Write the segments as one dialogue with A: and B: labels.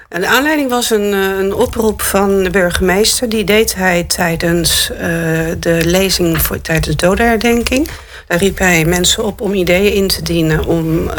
A: En de aanleiding was een oproep van de burgemeester. Die deed hij tijdens de lezing tijdens de dodenherdenking. Daar riep hij mensen op om ideeën in te dienen om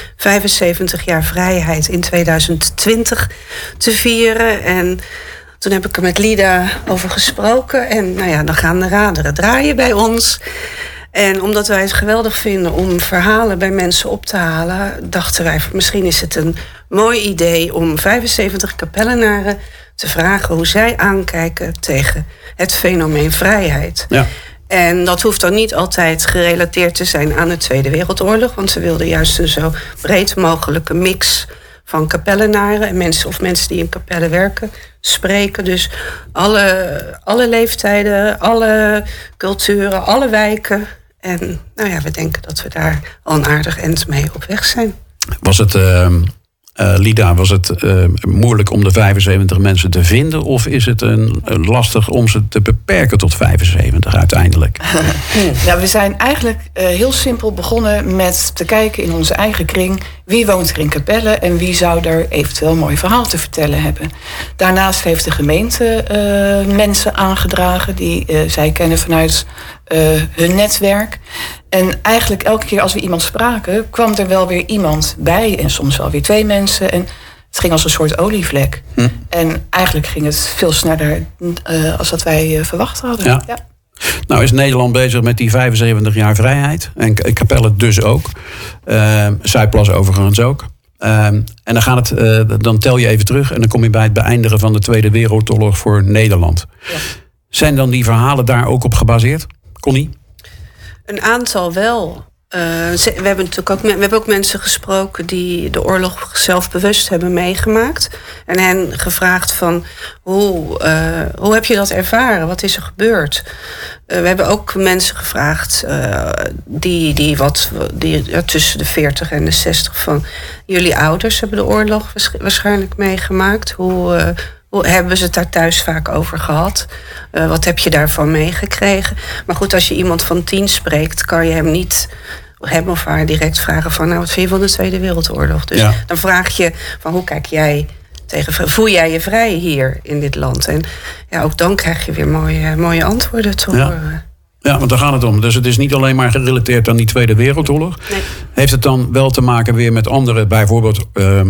A: 75 jaar vrijheid in 2020 te vieren. En toen heb ik er met Lida over gesproken. En dan gaan de raderen draaien bij ons. En omdat wij het geweldig vinden om verhalen bij mensen op te halen, dachten wij, misschien is het een mooi idee om 75 kapellenaren te vragen hoe zij aankijken tegen het fenomeen vrijheid. Ja. En dat hoeft dan niet altijd gerelateerd te zijn aan de Tweede Wereldoorlog, want ze wilden juist een zo breed mogelijke mix van kapellenaren en mensen die in kapellen werken, spreken. Dus alle leeftijden, alle culturen, alle wijken. En we denken dat we daar al een aardig eind mee op weg zijn.
B: Was het, Lida, moeilijk om de 75 mensen te vinden? Of is het lastig om ze te beperken tot 75 uiteindelijk?
C: We zijn eigenlijk heel simpel begonnen met te kijken in onze eigen kring. Wie woont er in Capelle en wie zou er eventueel een mooi verhaal te vertellen hebben. Daarnaast heeft de gemeente mensen aangedragen die zij kennen vanuit hun netwerk. En eigenlijk elke keer als we iemand spraken, kwam er wel weer iemand bij. En soms wel weer 2 mensen. En het ging als een soort olievlek. En eigenlijk ging het veel sneller als dat wij verwacht hadden.
B: Ja. Ja. Nou is Nederland bezig met die 75 jaar vrijheid. En Capelle dus ook. Zuidplas overigens ook. En dan tel je even terug en dan kom je bij het beëindigen van de Tweede Wereldoorlog voor Nederland. Ja. Zijn dan die verhalen daar ook op gebaseerd? Connie?
A: Een aantal wel. We hebben ook mensen gesproken die de oorlog zelfbewust hebben meegemaakt. En hen gevraagd van hoe heb je dat ervaren? Wat is er gebeurd? We hebben ook mensen gevraagd die tussen de 40 en de 60 van jullie ouders hebben de oorlog waarschijnlijk meegemaakt. Hoe hebben ze het daar thuis vaak over gehad? Wat heb je daarvan meegekregen? Maar goed, als je iemand van 10 spreekt, kan je hem of haar direct vragen van, wat vind je van de Tweede Wereldoorlog? Dus dan vraag je van, hoe kijk jij voel jij je vrij hier in dit land? En ook dan krijg je weer mooie antwoorden te horen.
B: Ja, want daar gaat het om. Dus het is niet alleen maar gerelateerd aan die Tweede Wereldoorlog. Nee. Heeft het dan wel te maken weer met andere, bijvoorbeeld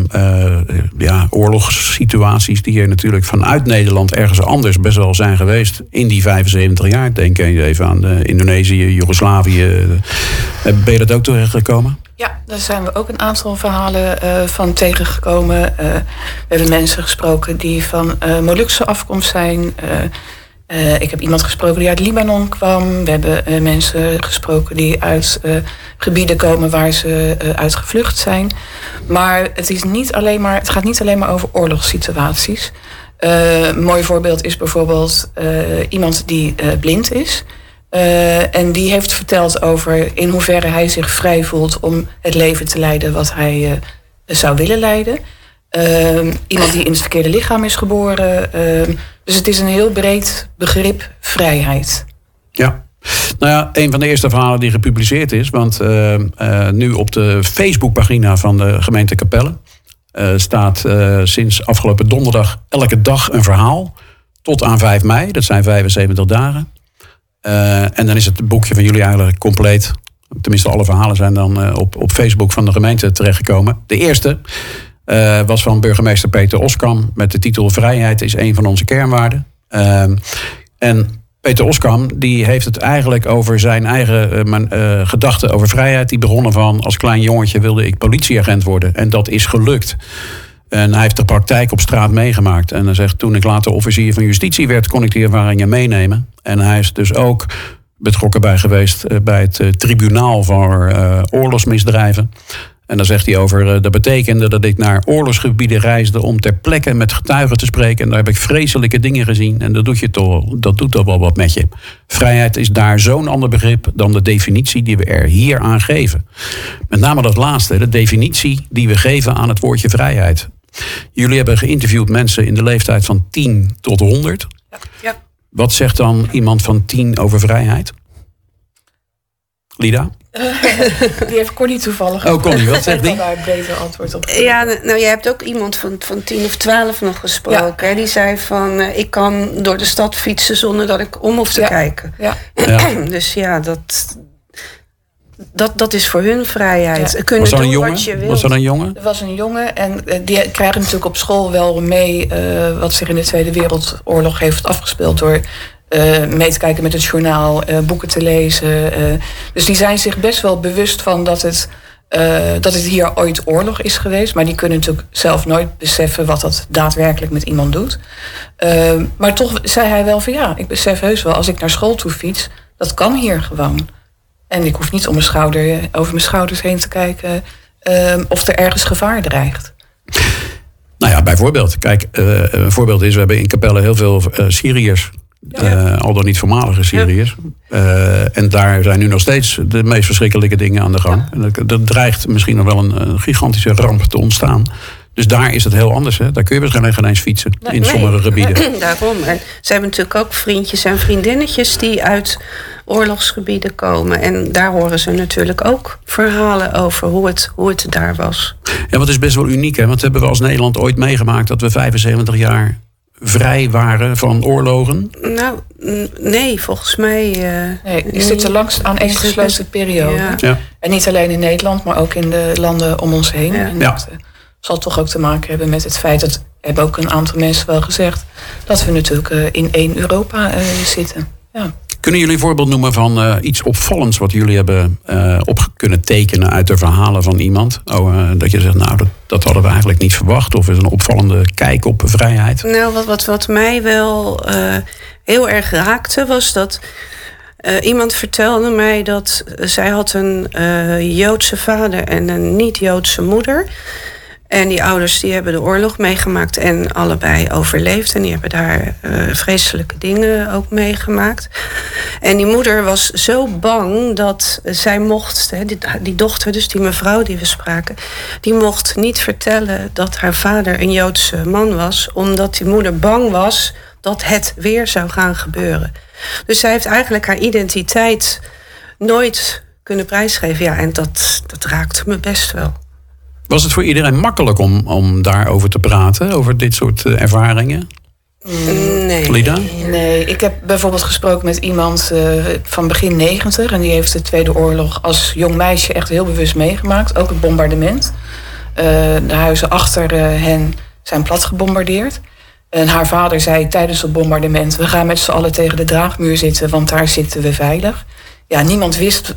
B: oorlogssituaties die er natuurlijk vanuit Nederland ergens anders best wel zijn geweest in die 75 jaar? Denk even aan Indonesië, Joegoslavië. Ben je dat ook terechtgekomen?
C: Ja, daar zijn we ook een aantal verhalen van tegengekomen. We hebben mensen gesproken die van Molukse afkomst zijn. Ik heb iemand gesproken die uit Libanon kwam. We hebben mensen gesproken die uit gebieden komen waar ze uit gevlucht zijn. Maar het gaat niet alleen maar over oorlogssituaties. Een mooi voorbeeld is bijvoorbeeld iemand die blind is. En die heeft verteld over in hoeverre hij zich vrij voelt om het leven te leiden wat hij zou willen leiden. Iemand die in het verkeerde lichaam is geboren. Dus het is een heel breed begrip, vrijheid.
B: Ja. Een van de eerste verhalen die gepubliceerd is, want nu op de Facebookpagina van de gemeente Capelle staat sinds afgelopen donderdag elke dag een verhaal. Tot aan 5 mei, dat zijn 75 dagen. En dan is het boekje van jullie eigenlijk compleet. Tenminste, alle verhalen zijn dan op Facebook van de gemeente terechtgekomen. De eerste was van burgemeester Peter Oskam met de titel Vrijheid is een van onze kernwaarden. En Peter Oskam die heeft het eigenlijk over zijn eigen gedachten over vrijheid. Die begonnen van, als klein jongetje wilde ik politieagent worden. En dat is gelukt. En hij heeft de praktijk op straat meegemaakt. En hij zegt, toen ik later officier van justitie werd, kon ik die ervaringen meenemen. En hij is dus ook betrokken bij geweest bij het tribunaal voor oorlogsmisdrijven. En dan zegt hij over, dat betekende dat ik naar oorlogsgebieden reisde om ter plekke met getuigen te spreken. En daar heb ik vreselijke dingen gezien. En dat doet toch wel wat met je. Vrijheid is daar zo'n ander begrip dan de definitie die we er hier aan geven. Met name dat laatste, de definitie die we geven aan het woordje vrijheid. Jullie hebben geïnterviewd mensen in de leeftijd van 10 tot 100. Ja. Wat zegt dan iemand van 10 over vrijheid? Lida?
C: Die heeft Connie toevallig.
B: Oh, Connie, wat zegt die?
C: Ik kan daar een beter antwoord op.
A: Ja, nou, je hebt ook iemand van 10 of 12 nog gesproken. Hè? Die zei van, ik kan door de stad fietsen zonder dat ik om hoef te kijken.
C: Ja.
A: Dus ja, dat is voor hun vrijheid.
C: Ja.
A: Kunnen doen wat je wilt.
B: Was dat een jongen?
C: Er was een jongen en die krijgen natuurlijk op school wel mee wat zich in de Tweede Wereldoorlog heeft afgespeeld door mee te kijken met het journaal, boeken te lezen. Dus die zijn zich best wel bewust van dat het hier ooit oorlog is geweest. Maar die kunnen natuurlijk zelf nooit beseffen wat dat daadwerkelijk met iemand doet. Maar toch zei hij wel van ja, ik besef heus wel als ik naar school toe fiets, dat kan hier gewoon. En ik hoef niet over mijn schouders heen te kijken of er ergens gevaar dreigt.
B: Nou ja, bijvoorbeeld. Kijk, een voorbeeld is, we hebben in Capelle heel veel Syriërs. Al dan niet voormalige Syriërs. En daar zijn nu nog steeds de meest verschrikkelijke dingen aan de gang. Ja. En er dreigt misschien nog wel een gigantische ramp te ontstaan. Dus daar is het heel anders. Hè? Daar kun je waarschijnlijk geen eens fietsen in sommige gebieden.
A: Daarom. En ze hebben natuurlijk ook vriendjes en vriendinnetjes die uit oorlogsgebieden komen. En daar horen ze natuurlijk ook verhalen over hoe het daar was.
B: Ja, wat is best wel uniek. Hè? Want hebben we als Nederland ooit meegemaakt dat we 75 jaar vrij waren van oorlogen?
A: Nou, nee, volgens mij.
C: Nee, die zitten langs aan één gesloten periode.
B: Ja.
C: En niet alleen in Nederland, maar ook in de landen om ons heen.
A: Ja.
C: En dat zal toch ook te maken hebben met het feit, dat hebben ook een aantal mensen wel gezegd, dat we natuurlijk in één Europa zitten. Ja.
B: Kunnen jullie een voorbeeld noemen van iets opvallends wat jullie hebben op kunnen tekenen uit de verhalen van iemand? Dat je zegt, nou, dat hadden we eigenlijk niet verwacht. Of is een opvallende kijk op vrijheid?
A: Nou, wat mij wel heel erg raakte, was dat iemand vertelde mij dat zij had een Joodse vader en een niet-Joodse moeder. En die ouders die hebben de oorlog meegemaakt en allebei overleefd. En die hebben daar vreselijke dingen ook meegemaakt. En die moeder was zo bang dat zij mocht, die dochter, dus die mevrouw die we spraken, die mocht niet vertellen dat haar vader een Joodse man was, omdat die moeder bang was dat het weer zou gaan gebeuren. Dus zij heeft eigenlijk haar identiteit nooit kunnen prijsgeven. Ja, en dat raakte me best wel.
B: Was het voor iedereen makkelijk om daarover te praten, over dit soort ervaringen?
A: Nee.
B: Lida?
C: Nee, ik heb bijvoorbeeld gesproken met iemand van begin 90... en die heeft de Tweede Oorlog als jong meisje echt heel bewust meegemaakt. Ook het bombardement. De huizen achter hen zijn plat gebombardeerd. En haar vader zei tijdens het bombardement, we gaan met z'n allen tegen de draagmuur zitten, want daar zitten we veilig. Ja, niemand wist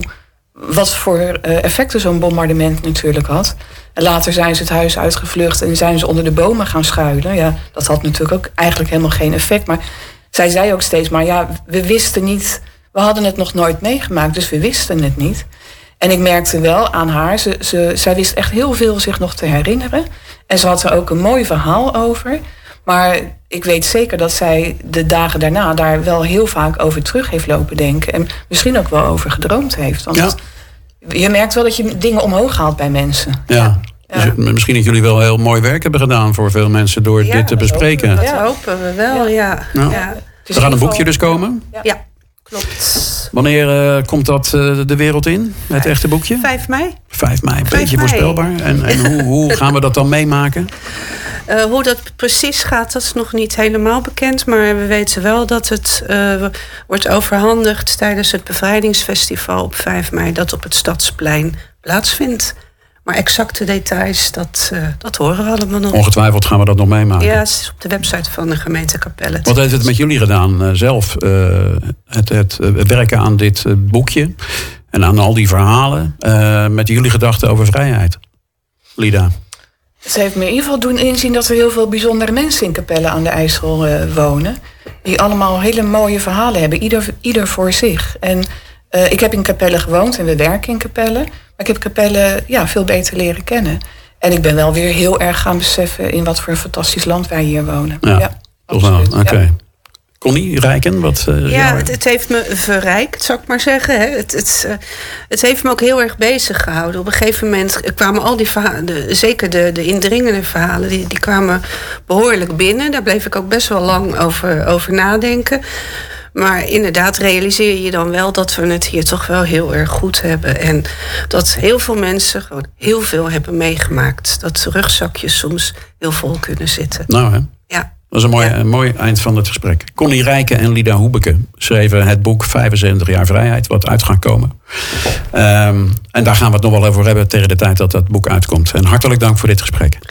C: wat voor effecten zo'n bombardement natuurlijk had. En later zijn ze het huis uitgevlucht en zijn ze onder de bomen gaan schuilen. Ja, dat had natuurlijk ook eigenlijk helemaal geen effect. Maar zij zei ook steeds maar, ja, we wisten niet, we hadden het nog nooit meegemaakt, dus we wisten het niet. En ik merkte wel aan haar, zij wist echt heel veel zich nog te herinneren. En ze had er ook een mooi verhaal over. Maar ik weet zeker dat zij de dagen daarna daar wel heel vaak over terug heeft lopen denken. En misschien ook wel over gedroomd heeft. Want je merkt wel dat je dingen omhoog haalt bij mensen.
B: Ja. Dus misschien dat jullie wel heel mooi werk hebben gedaan voor veel mensen door dit te bespreken.
A: Dat hopen we wel, ja.
B: Er gaat een boekje dus komen?
A: Ja, klopt.
B: Wanneer komt dat de wereld in, het echte boekje?
A: 5 mei.
B: 5 mei, een beetje voorspelbaar. En hoe gaan we dat dan meemaken?
A: Hoe dat precies gaat, dat is nog niet helemaal bekend. Maar we weten wel dat het wordt overhandigd tijdens het bevrijdingsfestival op 5 mei... dat op het Stadsplein plaatsvindt. Maar exacte details, dat horen we allemaal nog.
B: Ongetwijfeld gaan we dat nog meemaken.
A: Ja, het is op de website van de gemeente Capelle.
B: Wat heeft het met jullie gedaan zelf? Het werken aan dit boekje en aan al die verhalen met jullie gedachten over vrijheid. Lida?
C: Ze heeft me in ieder geval doen inzien dat er heel veel bijzondere mensen in Capelle aan de IJssel wonen. Die allemaal hele mooie verhalen hebben, ieder voor zich. En ik heb in Capelle gewoond en we werken in Capelle. Maar ik heb Capelle veel beter leren kennen. En ik ben wel weer heel erg gaan beseffen in wat voor een fantastisch land wij hier wonen.
B: Ja, toch wel. Oké. Ja. Connie, Rijken, wat...
A: het heeft me verrijkt, zou ik maar zeggen. Hè. Het heeft me ook heel erg bezig gehouden. Op een gegeven moment kwamen al die verhalen, zeker de indringende verhalen, die kwamen behoorlijk binnen. Daar bleef ik ook best wel lang over nadenken. Maar inderdaad realiseer je dan wel dat we het hier toch wel heel erg goed hebben. En dat heel veel mensen gewoon heel veel hebben meegemaakt. Dat rugzakjes soms heel vol kunnen zitten.
B: Nou hè.
A: Ja.
B: Dat is een mooi eind van het gesprek. Connie Rijken en Lida Hoebeke schreven het boek 75 jaar vrijheid, wat uit gaat komen. En daar gaan we het nog wel over hebben tegen de tijd dat dat boek uitkomt. En hartelijk dank voor dit gesprek.